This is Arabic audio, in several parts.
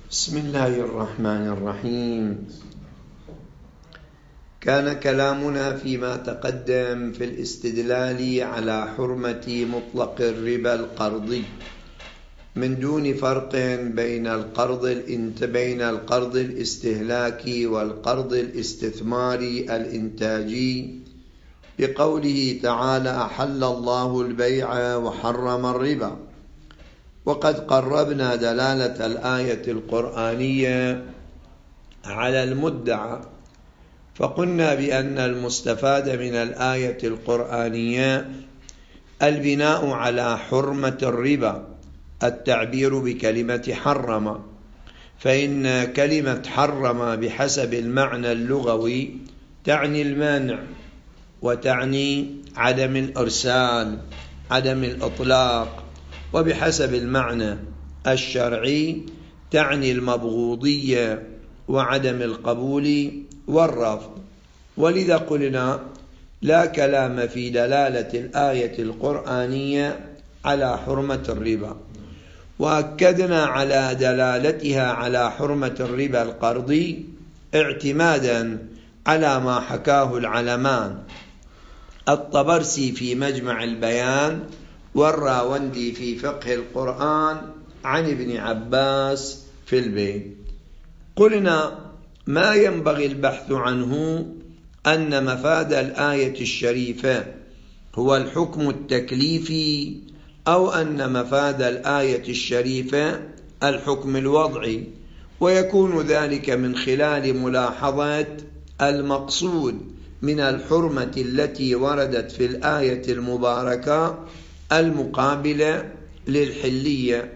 بسم الله الرحمن الرحيم. كان كلامنا فيما تقدم في الاستدلال على حرمة مطلق الربا القرضي من دون فرق بين القرض الاستهلاكي والقرض الاستثماري الإنتاجي، بقوله تعالى: أحل الله البيع وحرم الربا. وقد قربنا دلالة الآية القرآنية على المدعى، فقلنا بأن المستفاد من الآية القرآنية البناء على حرمة الربا، التعبير بكلمة حرم، فإن كلمة حرم بحسب المعنى اللغوي تعني المانع، وتعني عدم الإرسال، عدم الإطلاق، وبحسب المعنى الشرعي تعني المبغوضية وعدم القبول والرفض. ولذا قلنا لا كلام في دلالة الآية القرآنية على حرمة الربا، وأكدنا على دلالتها على حرمة الربا القرضي اعتمادا على ما حكاه العلمان الطبرسي في مجمع البيان والراوندي في فقه القرآن عن ابن عباس في البيت. قلنا ما ينبغي البحث عنه أن مفاد الآية الشريفة هو الحكم التكليفي، أو أن مفاد الآية الشريفة الحكم الوضعي، ويكون ذلك من خلال ملاحظة المقصود من الحرمة التي وردت في الآية المباركة المقابلة للحلية.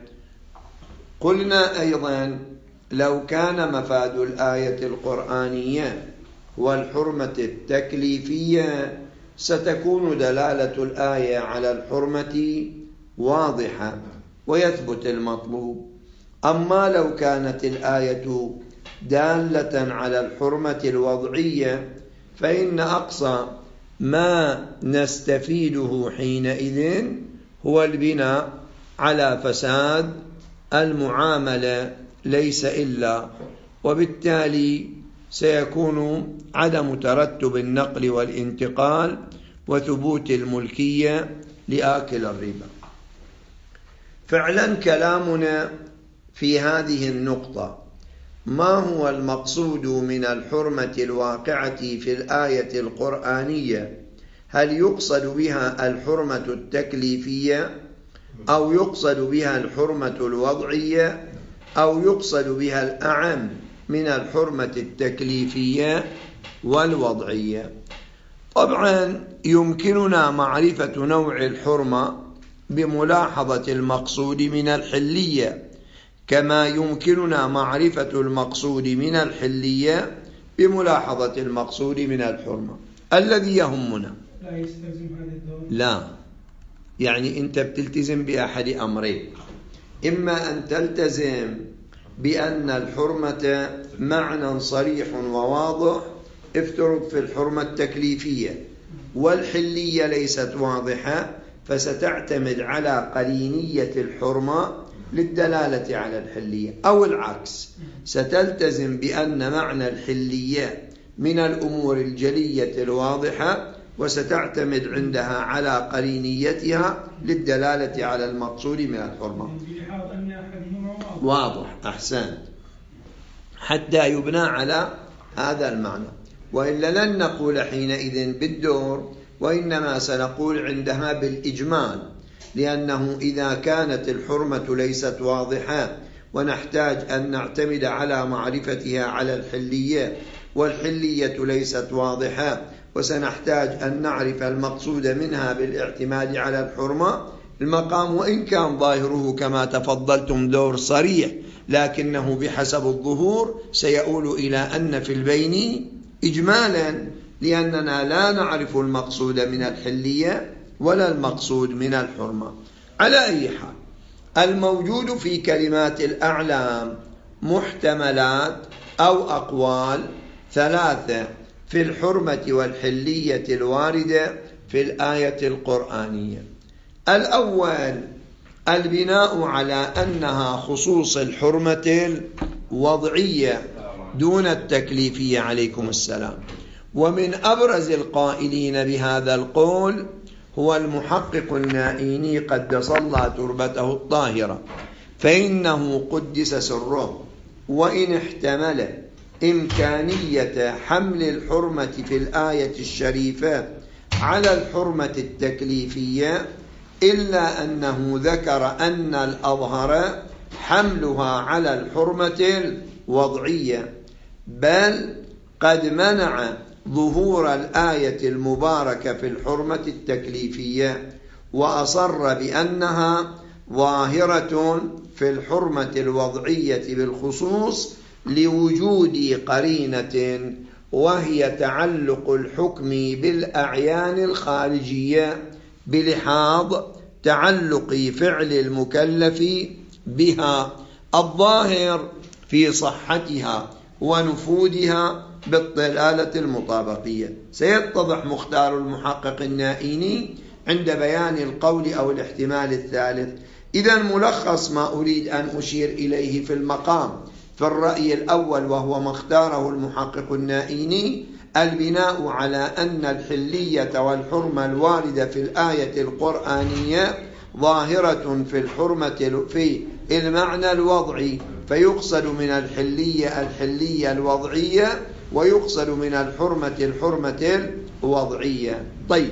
قلنا أيضا لو كان مفاد الآية القرآنية هو الحرمة التكليفية ستكون دلالة الآية على الحرمة واضحة ويثبت المطلوب. أما لو كانت الآية دالة على الحرمة الوضعية فإن أقصى ما نستفيده حينئذ هو البناء على فساد المعاملة ليس إلا، وبالتالي سيكون عدم ترتب النقل والانتقال وثبوت الملكية لآكل الربا. فعلا كلامنا في هذه النقطة: ما هو المقصود من الحرمة الواقعة في الآية القرآنية؟ هل يقصد بها الحرمة التكليفية، أو يقصد بها الحرمة الوضعية، أو يقصد بها الأعم من الحرمة التكليفية والوضعية؟ طبعا يمكننا معرفة نوع الحرمة بملاحظة المقصود من الحلية، كما يمكننا معرفة المقصود من الحلية بملاحظة المقصود من الحرمة. الذي يهمنا لا يستلزم هذا الدور. لا، يعني أنت بتلتزم بأحد أمرين: إما أن تلتزم بأن الحرمة معنى صريح وواضح، افترض في الحرمة التكليفية، والحلية ليست واضحة، فستعتمد على قرينية الحرمة للدلالة على الحلية، أو العكس، ستلتزم بأن معنى الحلية من الأمور الجلية الواضحة، وستعتمد عندها على قرينيتها للدلالة على المقصود من الحرمة. واضح، أحسنت، حتى يبنى على هذا المعنى، وإلا لن نقول حينئذ بالدور، وإنما سنقول عندها بالإجمال، لأنه إذا كانت الحرمة ليست واضحة ونحتاج أن نعتمد على معرفتها على الحلية، والحلية ليست واضحة وسنحتاج أن نعرف المقصود منها بالاعتماد على الحرمة، المقام وإن كان ظاهره كما تفضلتم دور صريح، لكنه بحسب الظهور سيؤول إلى أن في البين إجمالا، لأننا لا نعرف المقصود من الحلية ولا المقصود من الحرمة. على أي حال، الموجود في كلمات الأعلام محتملات أو أقوال ثلاثة في الحرمة والحلية الواردة في الآية القرآنية. الأول البناء على أنها خصوص الحرمة وضعية دون التكليفية عليكم السلام. ومن أبرز القائلين بهذا القول هو المحقق النائيني قدس الله تربته الطاهرة، فإنه قدس سره وإن احتمل إمكانية حمل الحرمة في الآية الشريفة على الحرمة التكليفية، إلا أنه ذكر أن الأظهر حملها على الحرمة الوضعية، بل قد منع ظهور الآية المباركة في الحرمة التكليفية، وأصر بأنها ظاهرة في الحرمة الوضعية بالخصوص لوجود قرينة، وهي تعلق الحكم بالأعيان الخارجية بلحاظ تعلق فعل المكلف بها الظاهر في صحتها ونفوذها بالضلالة المطابقية. سيتضح مختار المحقق النائيني عند بيان القول أو الاحتمال الثالث. إذن ملخص ما أريد أن أشير إليه في المقام في الرأي الأول، وهو ما اختاره المحقق النائيني، البناء على أن الحلية والحرمة الواردة في الآية القرآنية ظاهرة في الحرمة في المعنى الوضعي، فيقصد من الحلية الوضعية، ويقصد من الحرمة الوضعية. طيب،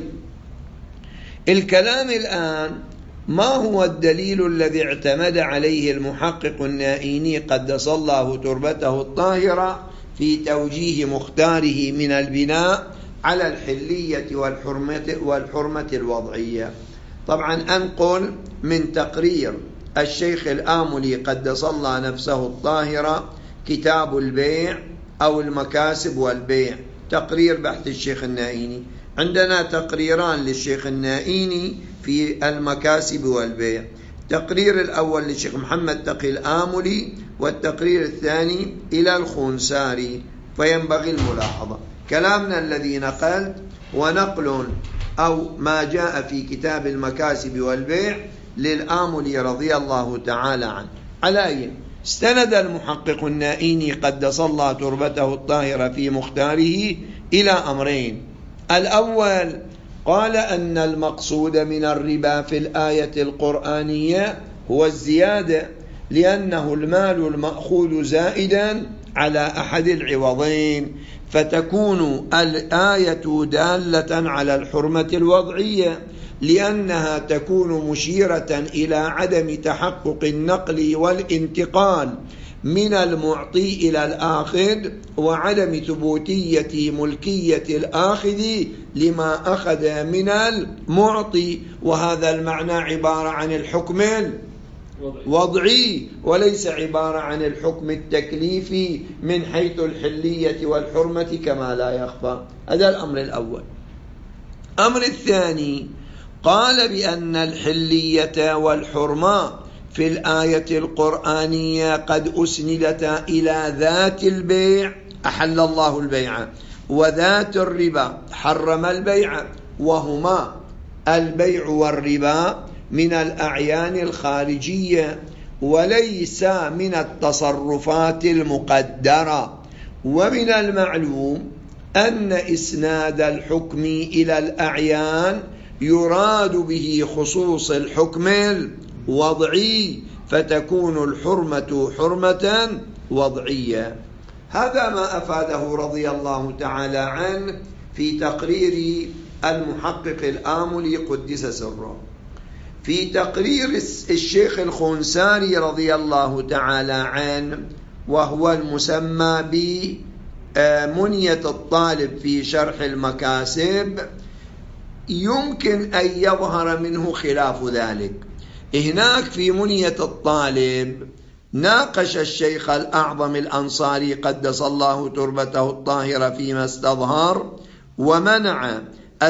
الكلام الآن ما هو الدليل الذي اعتمد عليه المحقق النائيني قدس الله تربته الطاهرة في توجيه مختاره من البناء على الحلية والحرمة الوضعية؟ طبعا أنقل من تقرير الشيخ الآملي قدس الله نفسه الطاهرة كتاب البيع أو المكاسب والبيع، تقرير بحث الشيخ النائيني. عندنا تقريران للشيخ النائيني في المكاسب والبيع، التقرير الأول للشيخ محمد تقي الآملي، والتقرير الثاني إلى الخنساري. فينبغي الملاحظة كلامنا الذي نقلت ونقل أو ما جاء في كتاب المكاسب والبيع للآملي رضي الله تعالى عنه. على استند المحقق النائيني قدس الله تربته الطاهرة في مختاره إلى أمرين. الأول، قال أن المقصود من الربا في الآية القرآنية هو الزيادة، لأنه المال المأخوذ زائدا على أحد العوضين، فتكون الآية دالة على الحرمة الوضعية، لأنها تكون مشيرة إلى عدم تحقق النقل والانتقال من المعطي إلى الآخذ، وعدم ثبوتية ملكية الآخذ لما أخذ من المعطي. وهذا المعنى عبارة عن الحكم الوضعي وليس عبارة عن الحكم التكليفي من حيث الحلية والحرمة كما لا يخفى. هذا الأمر الأول. الأمر الثاني، قال بأن الحلية والحرمة في الآية القرآنية قد أسندتا إلى ذات البيع، أحل الله البيع، وذات الربا حرم البيع، وهما البيع والربا من الأعيان الخارجية وليس من التصرفات المقدرة. ومن المعلوم أن إسناد الحكم إلى الأعيان يراد به خصوص الحكم الوضعي، فتكون الحرمة حرمة وضعية. هذا ما أفاده رضي الله تعالى عنه في تقرير المحقق الآملي قدس سره. في تقرير الشيخ الخنساري رضي الله تعالى عنه، وهو المسمى بمنية الطالب في شرح المكاسب، يمكن أن يظهر منه خلاف ذلك. هناك في منية الطالب ناقش الشيخ الأعظم الأنصاري قدس الله تربته الطاهرة فيما استظهر، ومنع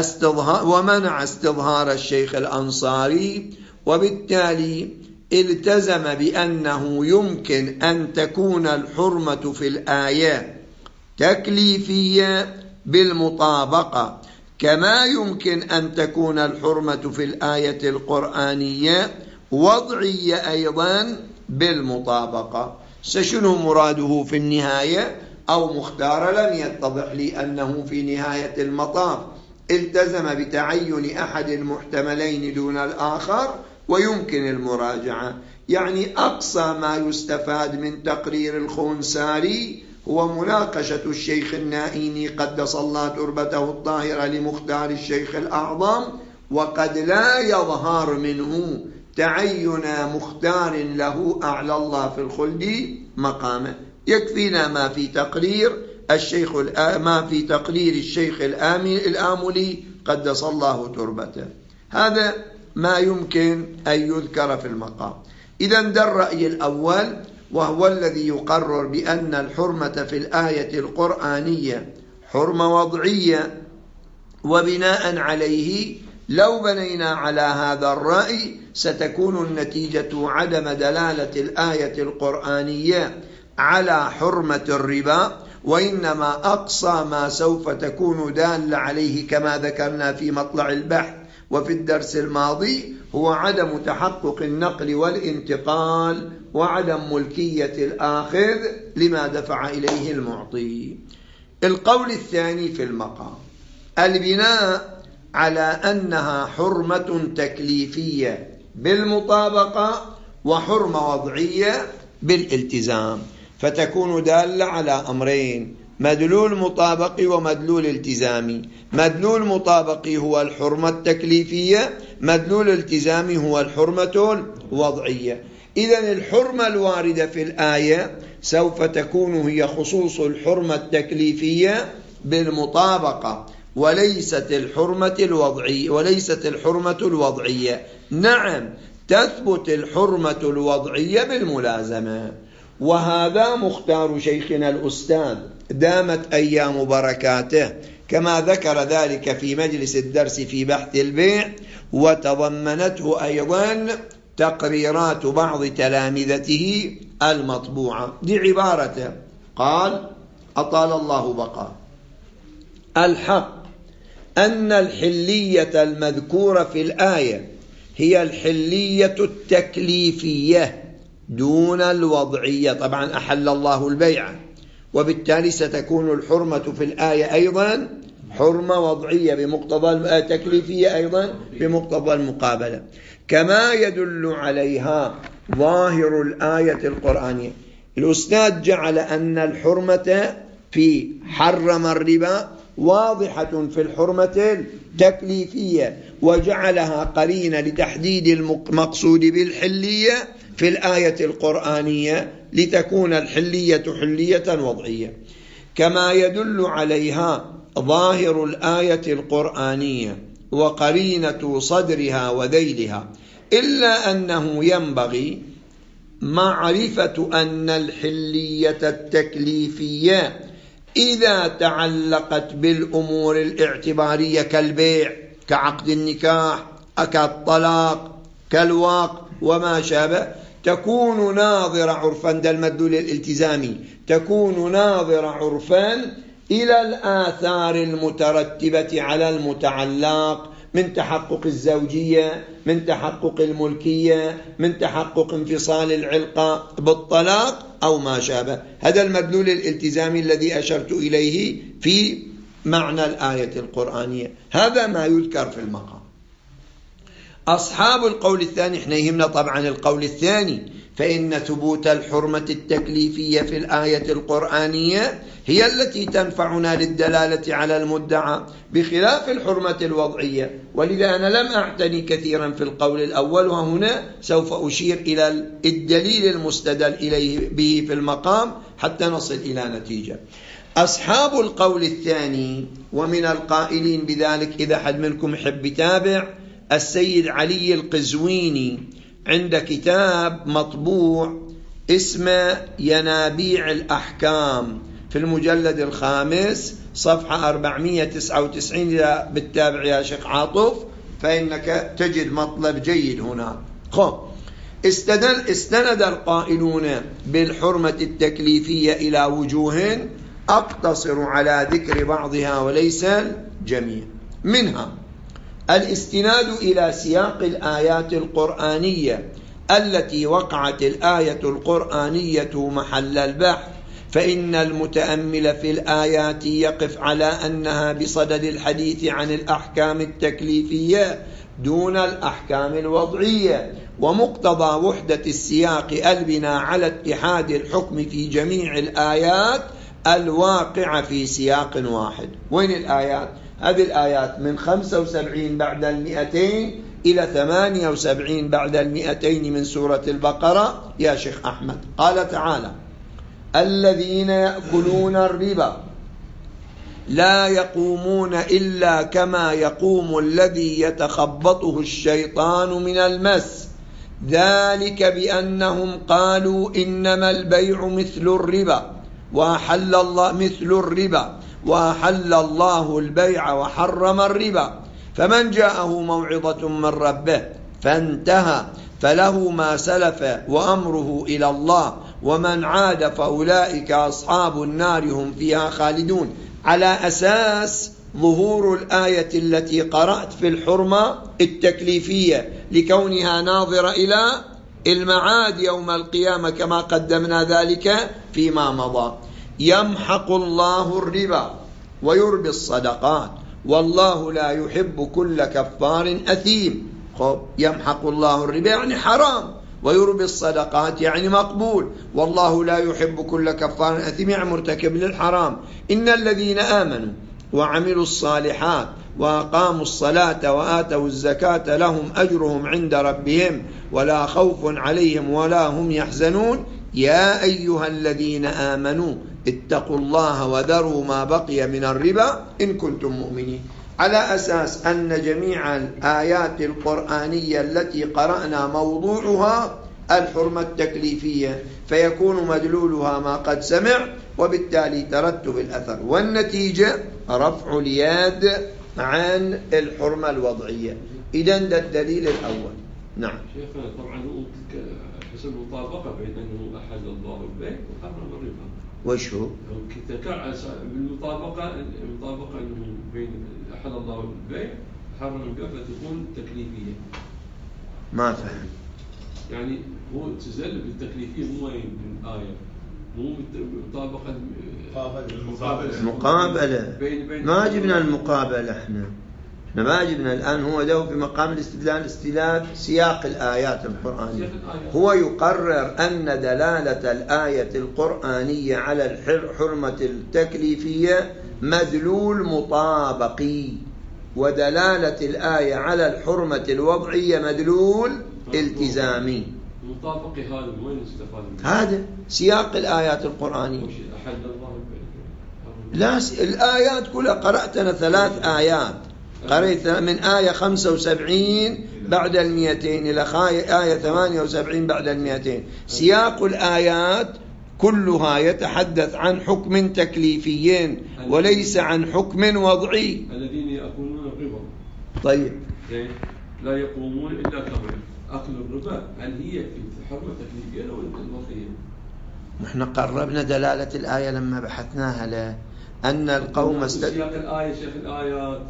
استظهار الشيخ الأنصاري، وبالتالي التزم بأنه يمكن أن تكون الحرمة في الآية تكليفية بالمطابقة، كما يمكن أن تكون الحرمة في الآية القرآنية وضعية أيضا بالمطابقة. شنو مراده في النهاية؟ أو مختار لم يتضح لي أنه في نهاية المطاف التزم بتعين أحد المحتملين دون الآخر ويمكن المراجعة. يعني أقصى ما يستفاد من تقرير الخنساري هو مناقشة الشيخ النائيني قدس الله تربته الطاهرة لمختار الشيخ الأعظم، وقد لا يظهر منه تعين مختار له أعلى الله في الخلد مقامه. يكفينا ما في تقرير الشيخ الآملي قدس الله تربته. هذا ما يمكن أن يذكر في المقام. إذن ده الرأي الأول، وهو الذي يقرر بأن الحرمة في الآية القرآنية حرمة وضعية، وبناء عليه لو بنينا على هذا الرأي ستكون النتيجة عدم دلالة الآية القرآنية على حرمة الربا، وإنما أقصى ما سوف تكون دالة عليه كما ذكرنا في مطلع البحث وفي الدرس الماضي هو عدم تحقق النقل والانتقال وعدم ملكية الآخذ لما دفع إليه المعطي. القول الثاني في المقام البناء على أنها حرمة تكليفية بالمطابقة وحرمة وضعية بالالتزام، فتكون دالة على أمرين: مدلول مطابقي ومدلول التزامي. مدلول مطابقي هو الحرمة التكليفية، مدلول التزامي هو الحرمة الوضعية. إذن الحرمة الواردة في الآية سوف تكون هي خصوص الحرمة التكليفية بالمطابقة وليست الحرمة الوضعية. نعم، تثبت الحرمة الوضعية بالملازمة، وهذا مختار شيخنا الأستاذ دامت أيام بركاته، كما ذكر ذلك في مجلس الدرس في بحث البيع، وتضمنته أيضا تقريرات بعض تلامذته المطبوعة. دي عبارته، قال: أطال الله بقاه: الحق أن الحلية المذكورة في الآية هي الحلية التكليفية دون الوضعية. طبعا أحل الله البيع، وبالتالي ستكون الحرمة في الآية أيضا حرمة وضعية بمقتضى تكليفية أيضا بمقتضى المقابلة، كما يدل عليها ظاهر الآية القرآنية. الأستاذ جعل أن الحرمة في حرم الربا واضحة في الحرمة التكليفية، وجعلها قرينة لتحديد المقصود بالحلية في الآية القرآنية لتكون الحلية حلية وضعية، كما يدل عليها ظاهر الآية القرآنية وقرينة صدرها وذيلها. إلا أنه ينبغي معرفة أن الحلية التكليفية إذا تعلقت بالأمور الاعتبارية كالبيع، كعقد النكاح، كالطلاق، كالواق وما شابه، تكون ناظرة عرفا، ده المدلول الالتزامي، تكون ناظرة عرفا إلى الآثار المترتبة على المتعلق من تحقق الزوجية، من تحقق الملكية، من تحقق انفصال العلقة بالطلاق أو ما شابه. هذا المدلول الالتزامي الذي أشرت إليه في معنى الآية القرآنية. هذا ما يذكر في المقام. أصحاب القول الثاني، احنا يهمنا طبعا القول الثاني، فإن ثبوت الحرمة التكليفية في الآية القرآنية هي التي تنفعنا للدلالة على المدعى بخلاف الحرمة الوضعية. ولذا أنا لم أعتني كثيرا في القول الأول، وهنا سوف أشير إلى الدليل المستدل إليه به في المقام حتى نصل إلى نتيجة. أصحاب القول الثاني ومن القائلين بذلك، إذا حد منكم يحب يتابع، السيد علي القزويني عند كتاب مطبوع اسمه ينابيع الأحكام في المجلد الخامس صفحة 499. إذا بالتابع يا شيخ عاطف فإنك تجد مطلب جيد هنا. استند القائلون بالحرمة التكليفية إلى وجوه أقتصر على ذكر بعضها وليس الجميع. منها الاستناد إلى سياق الآيات القرآنية التي وقعت الآية القرآنية محل البحث، فإن المتأمل في الآيات يقف على أنها بصدد الحديث عن الأحكام التكليفية دون الأحكام الوضعية، ومقتضى وحدة السياق البناء على اتحاد الحكم في جميع الآيات الواقعة في سياق واحد. وين الآيات؟ هذه الآيات من 75 بعد 200 إلى 78 بعد 200 من سورة البقرة يا شيخ أحمد. قال تعالى: الذين يأكلون الربا لا يقومون إلا كما يقوم الذي يتخبطه الشيطان من المس، ذلك بأنهم قالوا إنما البيع مثل الربا وأحل الله البيع وحرم الربا، فمن جاءه موعظة من ربه فانتهى فله ما سلف وأمره إلى الله ومن عاد فأولئك أصحاب النار هم فيها خالدون. على أساس ظهور الآية التي قرأت في الحرمة التكليفية لكونها ناظرة إلى المعاد يوم القيامة كما قدمنا ذلك فيما مضى. يمحق الله الربا ويربي الصدقات والله لا يحب كل كفار أثيم. يمحق الله الربا يعني حرام، ويربي الصدقات يعني مقبول، والله لا يحب كل كفار أثيم يعني مرتكب للحرام. إن الذين آمنوا وعملوا الصالحات وأقاموا الصلاة وآتوا الزكاة لهم أجرهم عند ربهم ولا خوف عليهم ولا هم يحزنون. يا أيها الذين آمنوا اتقوا الله وذروا ما بقي من الربا إن كنتم مؤمنين. على أساس أن جميع الآيات القرآنية التي قرأنا موضوعها الحرمة التكليفية، فيكون مدلولها ما قد سمع، وبالتالي ترتب الأثر والنتيجة رفع اليد عن الحرمة الوضعية. إذن ده الدليل الأول. نعم شيخنا، طبعا هو حسب المطابقة بين أنه أحل الله البيع وحرم الربا. وش هو؟ بالمطابقة أنه بين أحل الله البيع وحرم الربا فتكون تكليفية. ما فهم. يعني هو تزل بالتكليفية مو وين بالآية، مو بالمطابقة المقابلة. ما جبنا المقابلة احنا ما جبنا الآن. هو ده في مقام الاستدلال سياق الآيات القرآنية. هو يقرر أن دلالة الآية القرآنية على الحرمة التكليفية مدلول مطابقي، ودلالة الآية على الحرمة الوضعية مدلول التزامي. مطابقي هذا وين استفاد؟ هذا سياق الآيات القرآنية. أحل الله لا الآيات كلها قرأتنا 3 آيات. قرأت من آية 75 بعد 200 إلى آية 78 بعد 200. سياق الآيات كلها يتحدث عن حكم تكليفي وليس عن حكم وضعي. الذين يأكلون الربا طيب لا يقومون إلا كما أكل الربا، هل هي في حرمة تكليفية أو وضعية؟ نحن قربنا دلالة الآية لما بحثناها لأن القوم سياق الآية شيخ الآيات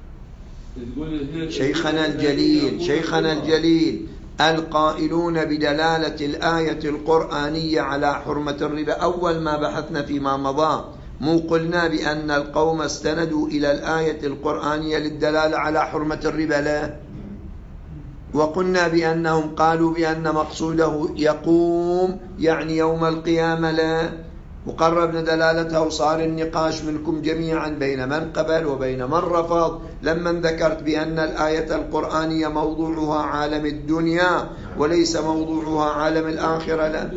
شيخنا الجليل القائلون بدلالة الآية القرآنية على حرمة الربا أول ما بحثنا فيما مضى مو قلنا بأن القوم استندوا إلى الآية القرآنية للدلالة على حرمة الربا؟ لا، وقلنا بأنهم قالوا بأن مقصوده يقوم يعني يوم القيامة. لا، وقربنا دلالتها وصار النقاش منكم جميعا بين من قبل وبين من رفض لما ذكرت بأن الآية القرآنية موضوعها عالم الدنيا وليس موضوعها عالم الآخرة. لا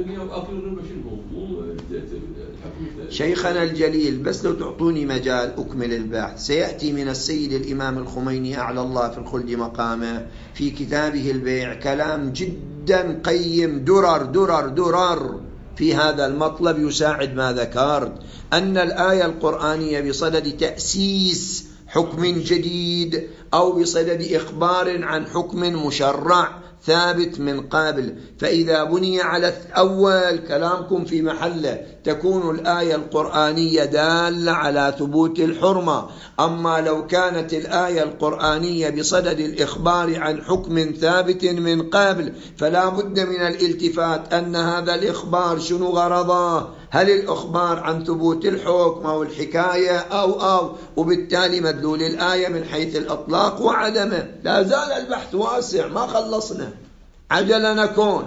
شيخنا الجليل، بس لو تعطوني مجال أكمل البحث. سيأتي من السيد الإمام الخميني أعلى الله في الخلد مقامه في كتابه البيع كلام جدا قيم، درر في هذا المطلب يساعد ما ذكرت، أن الآية القرآنية بصدد تأسيس حكم جديد أو بصدد إخبار عن حكم مشرع، ثابت من قبل. فإذا بني على الأول كلامكم في محله، تكون الآية القرآنية دالة على ثبوت الحرمة. أما لو كانت الآية القرآنية بصدد الإخبار عن حكم ثابت من قبل، فلا بد من الالتفات أن هذا الإخبار شنو غرضه؟ هل الإخبار عن ثبوت الحكم أو الحكاية أو وبالتالي مدلول الآية من حيث الإطلاق وعدمه. لا زال البحث واسع، ما خلصنا، عجل نكون.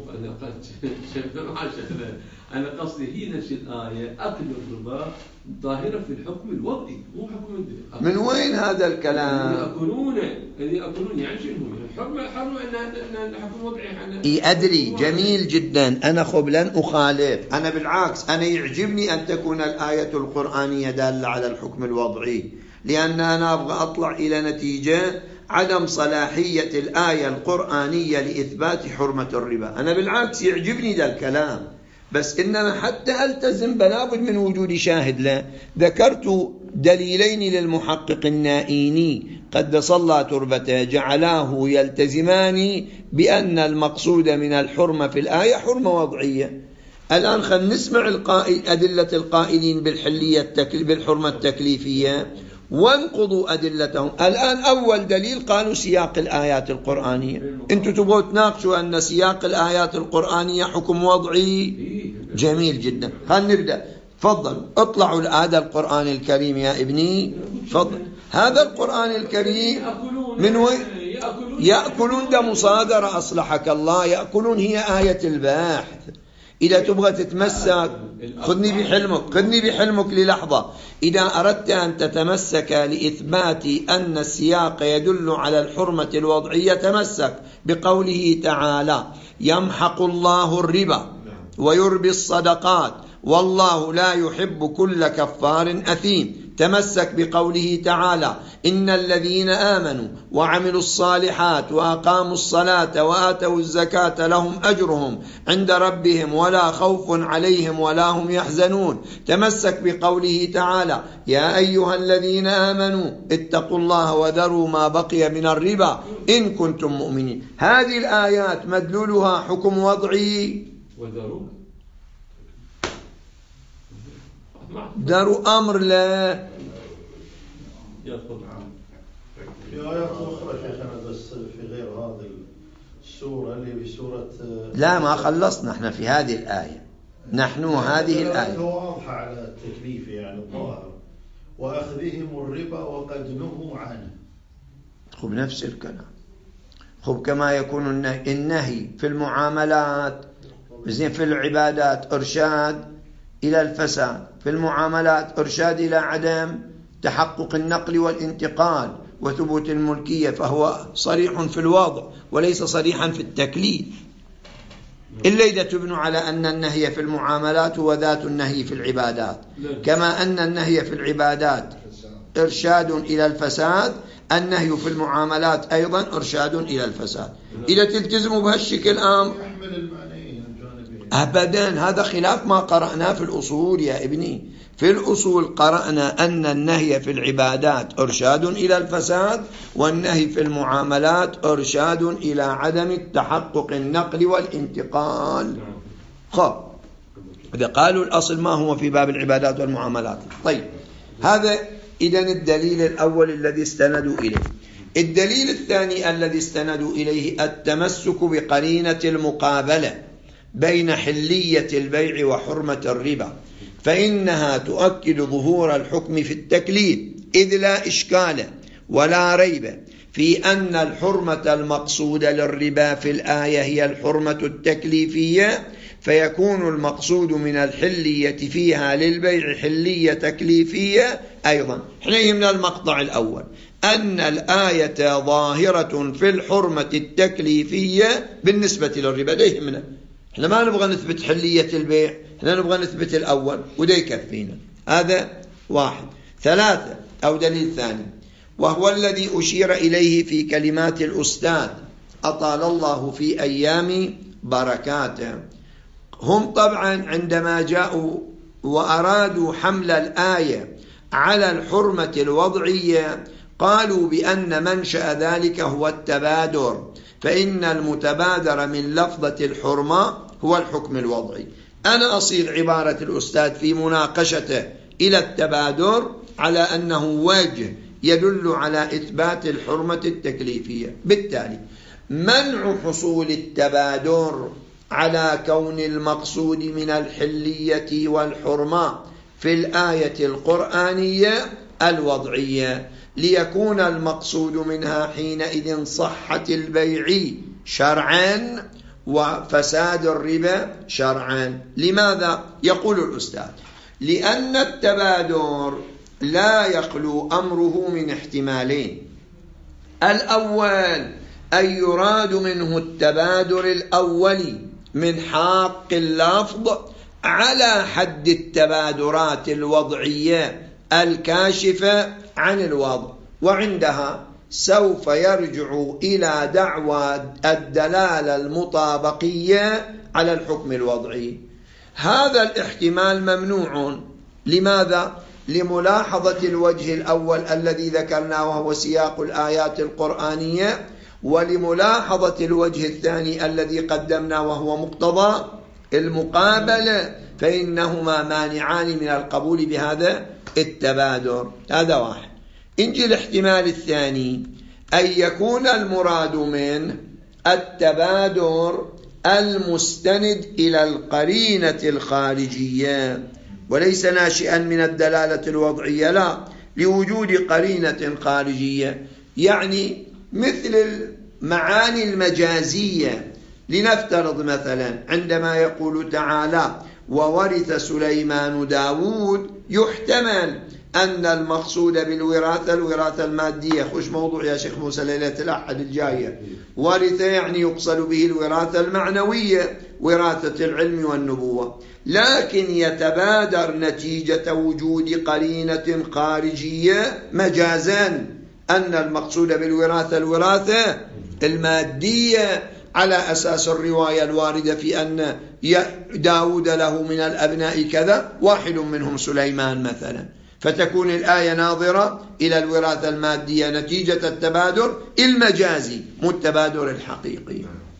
أنا قصدي هي نفس الآية أكل الربا ظاهرة في الحكم الوضعي، مو حكم الدين. من وين هذا الكلام؟ اللي يأكلون يعني شنو؟ الحرمة أن الحكم الوضعي. أدري، جميل جدا، أنا لن أخالف، أنا بالعكس أنا يعجبني أن تكون الآية القرآنية دالة على الحكم الوضعي، لأن أنا أبغى أطلع إلى نتيجة عدم صلاحية الآية القرآنية لإثبات حرمة الربا. أنا بالعكس يعجبني ذا الكلام، بس إنما حتى ألتزم بلابد من وجود شاهد له. ذكرت دليلين للمحقق النائيني قدس الله تربته جعلاه يلتزمان بأن المقصود من الحرمة في الآية حرمة وضعية. الآن خلينا نسمع أدلة القائلين بالحرمة التكليفية وانقضوا أدلتهم. الآن أول دليل قالوا سياق الآيات القرآنية. أنتم تبغوا تناقشوا أن سياق الآيات القرآنية حكم وضعي؟ جميل جدا، خلينا نبدأ. تفضل اطلعوا هذا القرآن الكريم يا ابني، تفضل. هذا القرآن الكريم من وين؟ يأكلون، ده مصادرة أصلحك الله. يأكلون هي آية الباحث. إذا تبغى تتمسك خذني بحلمك للحظة. إذا أردت أن تتمسك لإثبات أن السياق يدل على الحرمة الوضعية، تمسك بقوله تعالى: يمحق الله الربا ويربي الصدقات والله لا يحب كل كفار أثيم. تمسك بقوله تعالى: إن الذين آمنوا وعملوا الصالحات وأقاموا الصلاة وآتوا الزكاة لهم أجرهم عند ربهم ولا خوف عليهم ولا هم يحزنون. تمسك بقوله تعالى: يا أيها الذين آمنوا اتقوا الله وذروا ما بقي من الربا إن كنتم مؤمنين. هذه الآيات مدلولها حكم وضعي، داروا أمر لا يدخل في آيات أخرى شيخنا، بس في غير هذه السورة اللي بسورة لا ما خلصنا احنا في هذه الآية. نحن هذه الآية واضحة على التكليف يعني الظاهر: وأخذهم الربا وقد نهوا عنه. خب نفس الكلام، خب كما يكون النهي في المعاملات زين، في العبادات إرشاد إلى الفساد، في المعاملات إرشاد إلى عدم تحقق النقل والانتقال وثبوت الملكية، فهو صريح في الوضع وليس صريحا في التكليف، إلا إذا تبنوا على أن النهي في المعاملات هو ذات النهي في العبادات، كما أن النهي في العبادات إرشاد إلى الفساد، النهي في المعاملات أيضا إرشاد إلى الفساد. إذا تلتزموا بهالشكل أمر أبدا، هذا خلاف ما قرأناه في الأصول يا ابني. في الأصول قرأنا أن النهي في العبادات إرشاد إلى الفساد، والنهي في المعاملات إرشاد إلى عدم التحقق النقل والانتقال. إذا قالوا الأصل ما هو في باب العبادات والمعاملات. طيب، هذا إذن الدليل الأول الذي استندوا إليه. الدليل الثاني الذي استندوا إليه التمسك بقرينة المقابلة بين حلية البيع وحرمة الربا، فإنها تؤكد ظهور الحكم في التكليف، إذ لا إشكال ولا ريب في أن الحرمة المقصودة للربا في الآية هي الحرمة التكليفية، فيكون المقصود من الحلية فيها للبيع حلية تكليفية أيضا. احنا يهمنا المقطع الأول، أن الآية ظاهرة في الحرمة التكليفية بالنسبة للربا، ده يهمنا. احنا ما نبغى نثبت حلية البيع، احنا نبغى نثبت الأول وده يكفينا. هذا واحد. ثلاثة، أو دليل ثاني، وهو الذي أشير إليه في كلمات الأستاذ أطال الله في أيام بركاته. هم طبعا عندما جاءوا وأرادوا حمل الآية على الحرمة الوضعية قالوا بأن منشأ ذلك هو التبادر، فإن المتبادر من لفظة الحرمة هو الحكم الوضعي. أنا أصيغ عبارة الأستاذ في مناقشته إلى التبادر على أنه وجه يدل على إثبات الحرمة التكليفية. بالتالي منع حصول التبادر على كون المقصود من الحلية والحرمة في الآية القرآنية الوضعية، ليكون المقصود منها حينئذ صحة البيع شرعا وفساد الربا شرعا. لماذا؟ يقول الأستاذ: لأن التبادر لا يخلو أمره من احتمالين. الأول أن يراد منه التبادر الأولي من حق اللفظ على حد التبادرات الوضعية الكاشفة عن الوضع، وعندها سوف يرجع إلى دعوى الدلالة المطابقية على الحكم الوضعي. هذا الاحتمال ممنوع. لماذا؟ لملاحظة الوجه الأول الذي ذكرناه وهو سياق الآيات القرآنية، ولملاحظة الوجه الثاني الذي قدمنا وهو مقتضى المقابلة، فإنهما مانعان من القبول بهذا التبادر. هذا واحد. إنجي الاحتمال الثاني أن يكون المراد من التبادر المستند إلى القرينة الخارجية وليس ناشئا من الدلالة الوضعية، لا، لوجود قرينة خارجية، يعني مثل المعاني المجازية. لنفترض مثلا عندما يقول تعالى: وورث سليمان داود، يحتمل أن المقصود بالوراثة الوراثة المادية. خش موضوع يا شيخ موسى ليلة الأحد الجاية. ورث يعني يقصد به الوراثة المعنوية، وراثة العلم والنبوة، لكن يتبادر نتيجة وجود قرينة خارجية مجازا أن المقصود بالوراثة الوراثة المادية، على أساس الرواية الواردة في أن داود له من الأبناء كذا، واحد منهم سليمان مثلا، فتكون الآية ناظرة إلى الوراثة المادية نتيجة التبادر المجازي مو التبادر الحقيقي.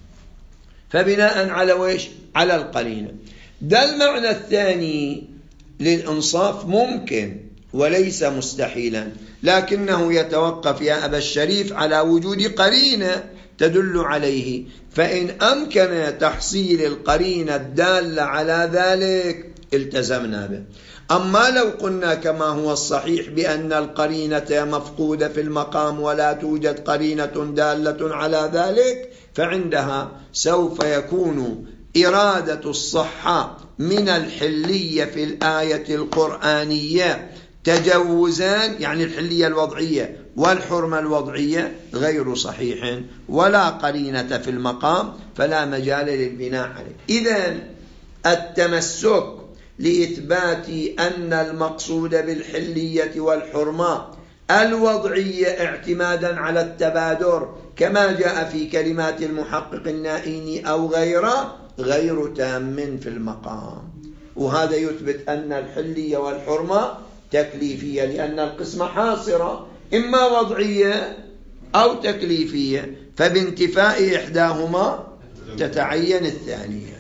فبناء على ويش؟ على القرينة. ده المعنى الثاني للإنصاف ممكن وليس مستحيلا، لكنه يتوقف يا أبا الشريف على وجود قرينة تدل عليه. فإن أمكن تحصيل القرينة الدالة على ذلك التزمنا به. أما لو قلنا كما هو الصحيح بأن القرينة مفقودة في المقام ولا توجد قرينة دالة على ذلك، فعندها سوف يكون إرادة الصحة من الحلية في الآية القرآنية تجوزان، يعني الحلية الوضعية والحرمة الوضعية غير صحيح، ولا قرينة في المقام، فلا مجال للبناء عليه. إذن التمسك لإثبات أن المقصود بالحلية والحرمة الوضعية اعتمادا على التبادر كما جاء في كلمات المحقق النائيني أو غيره غير تام في المقام. وهذا يثبت أن الحلية والحرمة تكليفية، لأن القسمة حاصرة إما وضعية أو تكليفية، فبانتفاء إحداهما تتعين الثانية.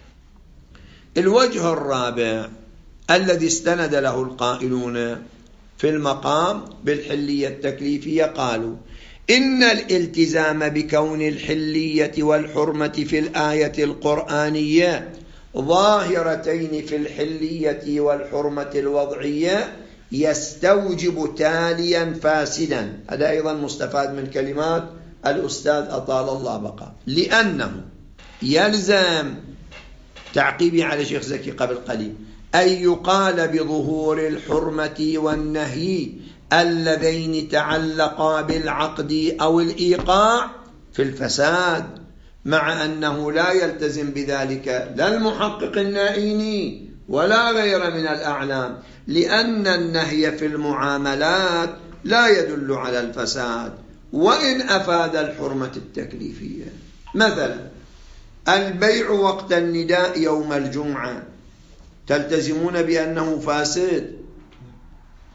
الوجه الرابع الذي استند له القائلون في المقام بالحلية التكليفية، قالوا إن الالتزام بكون الحلية والحرمة في الآية القرآنية ظاهرتين في الحلية والحرمة الوضعية يستوجب تاليا فاسدا. هذا أيضا مستفاد من كلمات الأستاذ أطال الله بقى. لأنه يلزم، تعقيبي على شيخ زكي قبل قليل، أن يقال بظهور الحرمة والنهي اللذين تعلقا بالعقد أو الإيقاع في الفساد، مع أنه لا يلتزم بذلك لا المحقق النائيني ولا غير من الأعلام، لأن النهي في المعاملات لا يدل على الفساد وإن أفاد الحرمة التكليفية. مثلا البيع وقت النداء يوم الجمعة، تلتزمون بأنه فاسد؟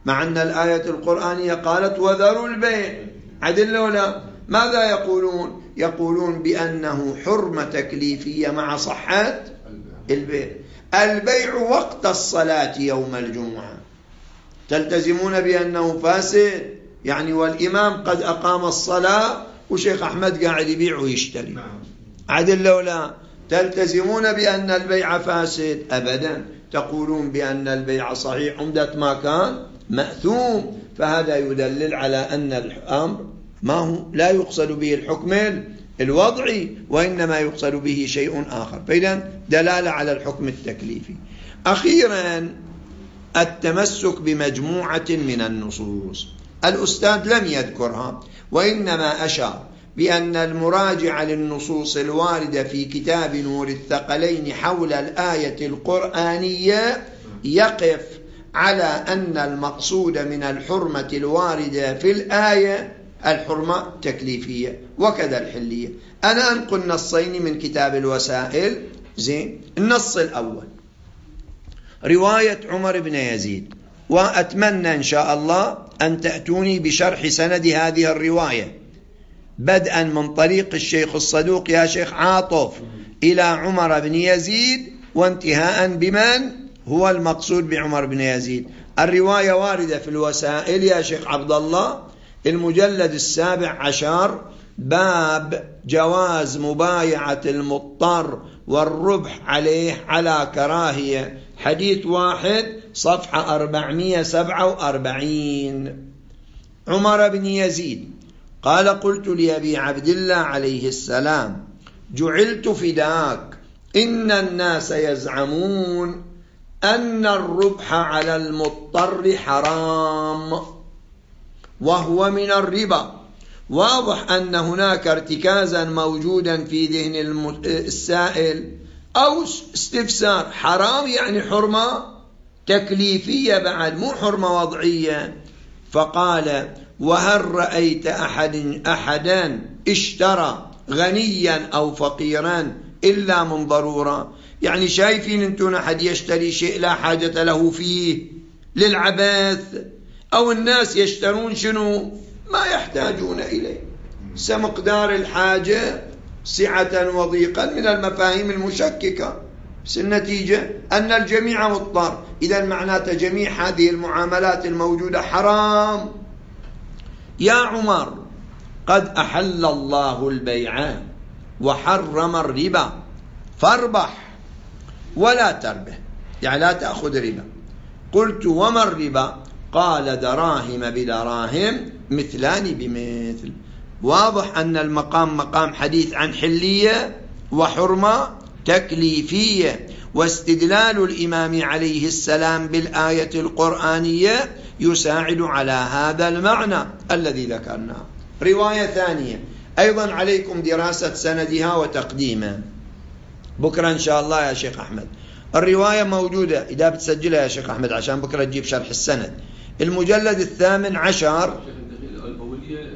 مع أن الآية القرآنية قالت وذروا البيع، عدل ولا؟ ماذا يقولون؟ يقولون بأنه حرمة تكليفية مع صحة البيع. البيع وقت الصلاة يوم الجمعة تلتزمون بأنه فاسد؟ يعني والإمام قد أقام الصلاة وشيخ أحمد قاعد يبيع ويشتري، عدل ولا؟ تلتزمون بأن البيع فاسد؟ أبدا، تقولون بأن البيع صحيح عمدة ما كان مأثوم. فهذا يدلل على أن الأمر ما هو لا يقصد به الحكم الوضعي، وإنما يقصد به شيء آخر. فإذا دلالة على الحكم التكليفي. أخيرا التمسك بمجموعة من النصوص. الأستاذ لم يذكرها، وإنما أشار بأن المراجع للنصوص الواردة في كتاب نور الثقلين حول الآية القرآنية يقف على أن المقصود من الحرمة الواردة في الآية الحرمة التكليفية وكذا الحلية. أنا أنقل نصين من كتاب الوسائل. زين، النص الأول رواية عمر بن يزيد، وأتمنى إن شاء الله أن تأتوني بشرح سند هذه الرواية بدءا من طريق الشيخ الصدوق يا شيخ عاطف إلى عمر بن يزيد، وانتهاء بمن هو المقصود بعمر بن يزيد. الرواية واردة في الوسائل يا شيخ عبد الله، المجلد 17، باب جواز مبايعة المضطر والربح عليه على كراهية، حديث 1 صفحة 447. عمر بن يزيد قال: قلت لأبي عبد الله عليه السلام: جعلت فداك، إن الناس يزعمون أن الربح على المضطر حرام وهو من الربا. واضح أن هناك ارتكازا موجودا في ذهن السائل أو استفسار. حرام يعني حرمة تكليفية بعد، مو حرمة وضعية. فقال: وهل رأيت أحدا اشترى غنيا أو فقيرا إلا من ضرورة؟ يعني شايفين انتم أحد يشتري شيء لا حاجة له فيه للعبث، أو الناس يشترون شنو ما يحتاجون إليه، سمقدار الحاجة سعة وضيقا من المفاهيم المشككة، بس النتيجة أن الجميع مضطر. إذا معناته جميع هذه المعاملات الموجودة حرام. يا عمر، قد أحل الله البيع وحرم الربا، فاربح ولا تربح، يعني لا تأخذ ربا. قلت: وما الربا؟ قال: دراهم بدراهم مثلان بمثل. واضح أن المقام مقام حديث عن حلية وحرمة تكليفية، واستدلال الإمام عليه السلام بالآية القرآنية يساعد على هذا المعنى الذي ذكرناه. رواية ثانية أيضا عليكم دراسة سندها وتقديمها بكرة إن شاء الله يا شيخ أحمد. الرواية موجودة إذا بتسجلها يا شيخ أحمد عشان بكرة تجيب شرح السند. المجلد 18. الأولية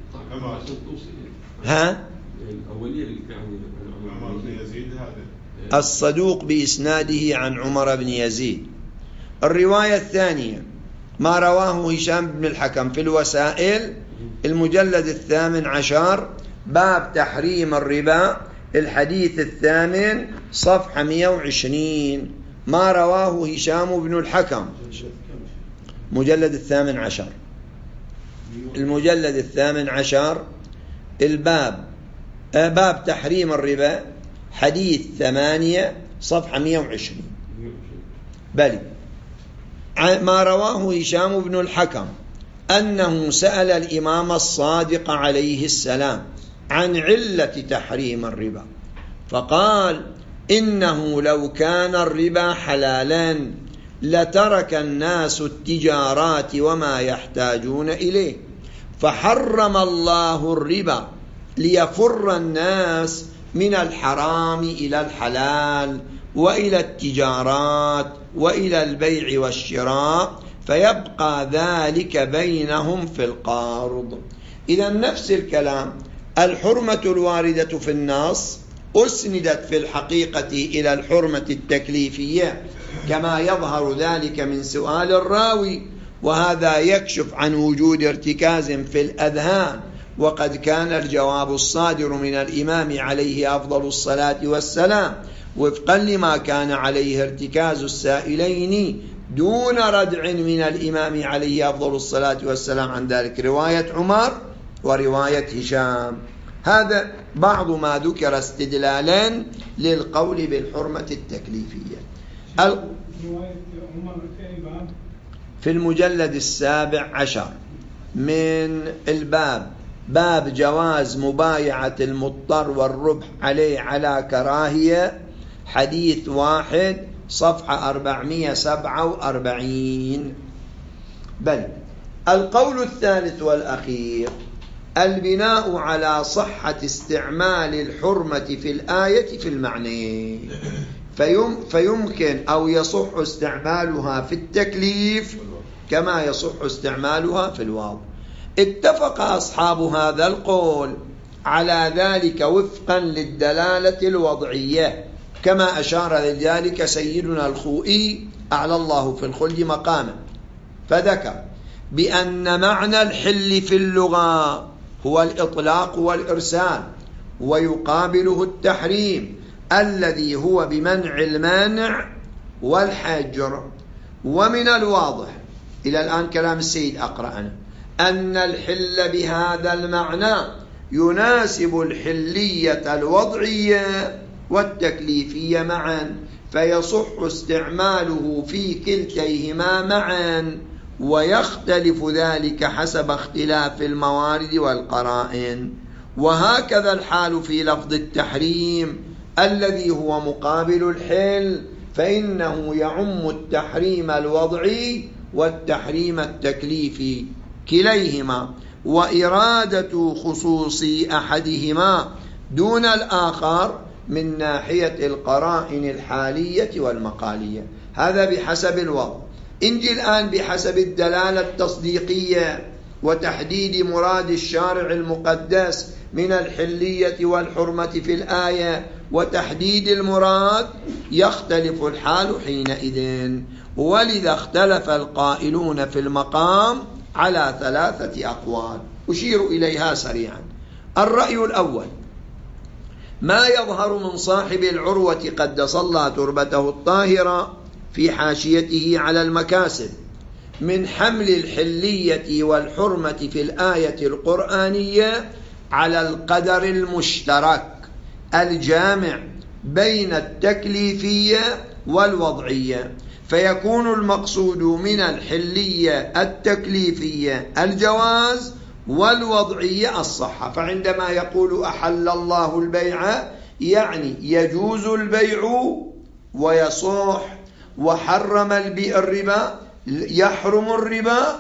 ها؟ الأولية اللي كان عمر بن يزيد هذا الصدوق بإسناده عن عمر بن يزيد. الرواية الثانية ما رواه هشام بن الحكم في الوسائل، المجلد 18، باب تحريم الربا، الحديث 8 صفحة 120. ما رواه هشام بن الحكم، مجلد 18، المجلد 18، الباب باب تحريم الربا، حديث 8 صفحة 120. بل ما رواه هشام بن الحكم أنه سأل الإمام الصادق عليه السلام عن علة تحريم الربا، فقال: إنه لو كان الربا حلالا لترك الناس التجارات وما يحتاجون إليه، فحرم الله الربا ليفر الناس من الحرام إلى الحلال وإلى التجارات وإلى البيع والشراء، فيبقى ذلك بينهم في القارض. إذا نفس الكلام، الحرمة الواردة في النص أسندت في الحقيقة إلى الحرمة التكليفية كما يظهر ذلك من سؤال الراوي، وهذا يكشف عن وجود ارتكاز في الأذهان، وقد كان الجواب الصادر من الإمام عليه أفضل الصلاة والسلام وفقا لما كان عليه ارتكاز السائلين دون ردع من الإمام عليه أفضل الصلاة والسلام عن ذلك، رواية عمر ورواية هشام. هذا بعض ما ذكر استدلالا للقول بالحرمة التكليفية. في المجلد 17 من الباب، باب جواز مبايعة المضطر والربح عليه على كراهية، حديث 1 صفحة 447. بل القول الثالث والأخير البناء على صحة استعمال الحرمة في الآية في المعنى، فيمكن أو يصح استعمالها في التكليف كما يصح استعمالها في الواو. اتفق أصحاب هذا القول على ذلك وفقا للدلالة الوضعية، كما أشار لذلك سيدنا الخوئي أعلى الله في الخلد مقاما، فذكر بأن معنى الحل في اللغة هو الإطلاق والإرسال، ويقابله التحريم الذي هو بمنع المانع والحجر. ومن الواضح إلى الآن كلام السيد أقرأ أنا أن الحل بهذا المعنى يناسب الحلية الوضعية والتكليفية معا، فيصح استعماله في كلتيهما معا، ويختلف ذلك حسب اختلاف الموارد والقرائن. وهكذا الحال في لفظ التحريم الذي هو مقابل الحل، فإنه يعم التحريم الوضعي والتحريم التكليفي كليهما، وإرادة خصوص أحدهما دون الآخر من ناحية القرائن الحالية والمقالية. هذا بحسب الوضع. انجي الآن بحسب الدلالة التصديقية وتحديد مراد الشارع المقدس من الحلية والحرمة في الآية وتحديد المراد، يختلف الحال حينئذ. ولذا اختلف القائلون في المقام على 3 أقوال أشير إليها سريعا. الرأي الأول ما يظهر من صاحب العروة قدس الله تربته الطاهرة في حاشيته على المكاسب من حمل الحلية والحرمة في الآية القرآنية على القدر المشترك الجامع بين التكليفية والوضعية، فيكون المقصود من الحلية التكليفية الجواز والوضعية الصحة. فعندما يقول أحل الله البيع يعني يجوز البيع ويصح، وحرم الربا يحرم الربا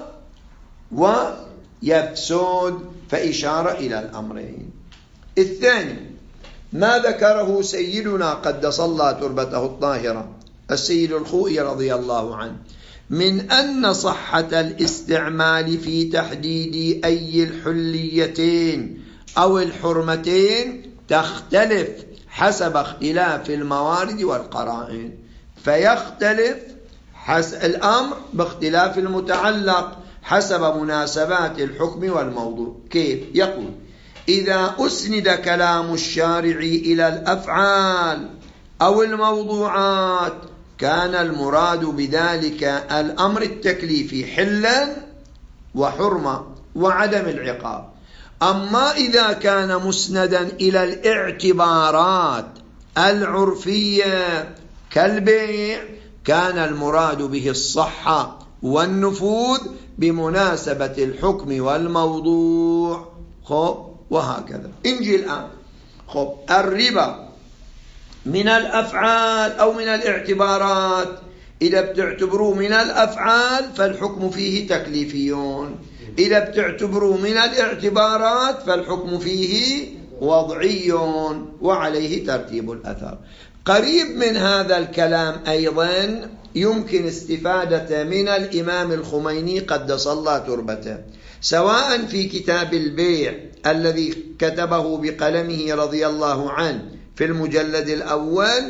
ويفسد، فإشارة إلى الأمرين. الثاني ما ذكره سيدنا قدس الله تربته الطاهرة السيد الخوئي رضي الله عنه من أن صحة الاستعمال في تحديد أي الحليتين أو الحرمتين تختلف حسب اختلاف الموارد والقرائن، فيختلف الأمر باختلاف المتعلق حسب مناسبات الحكم والموضوع. كيف؟ يقول إذا أسند كلام الشارع إلى الأفعال أو الموضوعات كان المراد بذلك الأمر التكليفي حلا وحرمة وعدم العقاب. أما إذا كان مسندا إلى الاعتبارات العرفية كالبيع كان المراد به الصحة والنفوذ بمناسبة الحكم والموضوع. وهكذا انجي الآن الربا من الأفعال أو من الاعتبارات، إذا بتعتبروا من الأفعال فالحكم فيه تكليفيون، إذا بتعتبروا من الاعتبارات فالحكم فيه وضعي، وعليه ترتيب الأثر. قريب من هذا الكلام أيضا يمكن استفادة من الإمام الخميني قدس الله تربته، سواء في كتاب البيع الذي كتبه بقلمه رضي الله عنه في المجلد الأول،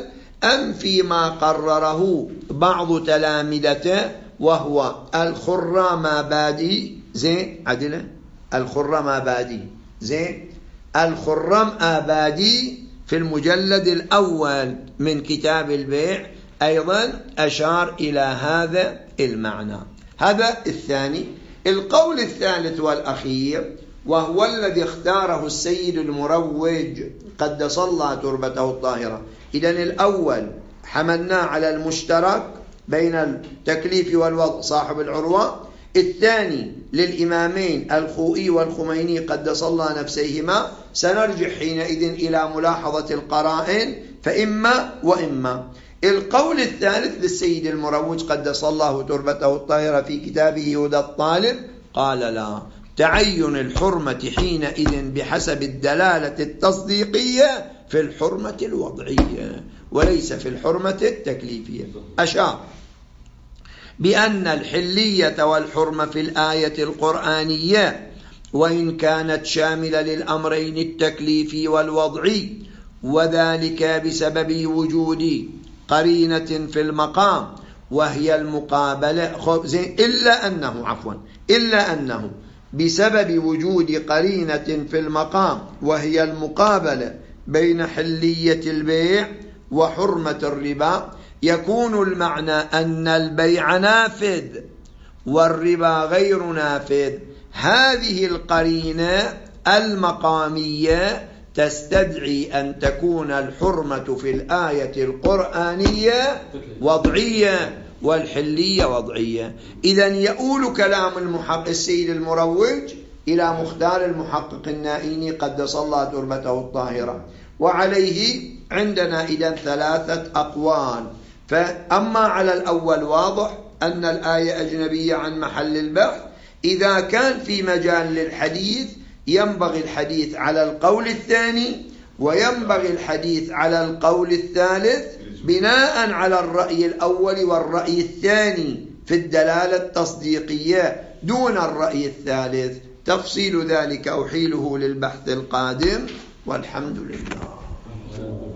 أم فيما قرره بعض تلامذته وهو الخرمابادي زين عدله الخرمابادي زين الخرمابادي في المجلد الأول من كتاب البيع أيضا أشار إلى هذا المعنى. هذا الثاني. القول الثالث والأخير وهو الذي اختاره السيد المروج قدس الله تربته الطاهرة. إذن الأول حملناه على المشترك بين التكليف والوضع صاحب العروة. الثاني للإمامين الخوئي والخميني قدس الله نفسيهما. سنرجع حينئذ إلى ملاحظة القرائن فإما وإما. القول الثالث للسيد المروج قدس الله تربته الطاهرة في كتابه هدى الطالب قال لا، تعين الحرمة حينئذ بحسب الدلالة التصديقية في الحرمة الوضعية وليس في الحرمة التكليفية. أشار بأن الحلية والحرمة في الآية القرآنية وإن كانت شاملة للأمرين التكليفي والوضعي وذلك بسبب وجود قرينة في المقام وهي المقابلة إلا أنه بسبب وجود قرينة في المقام وهي المقابلة بين حلية البيع وحرمة الربا يكون المعنى أن البيع نافذ والربا غير نافذ. هذه القرينة المقامية تستدعي أن تكون الحرمة في الآية القرآنية وضعية والحلية وضعية. إذن يؤول كلام السيد المروج إلى مختار المحقق النائيني قدس الله تربته الطاهرة. وعليه عندنا إذن ثلاثة أقوال. فأما على الأول واضح أن الآية أجنبية عن محل البحث. إذا كان في مجال للحديث ينبغي الحديث على القول الثاني وينبغي الحديث على القول الثالث بناء على الرأي الأول والرأي الثاني في الدلالة التصديقية دون الرأي الثالث. تفصيل ذلك أحيله للبحث القادم والحمد لله.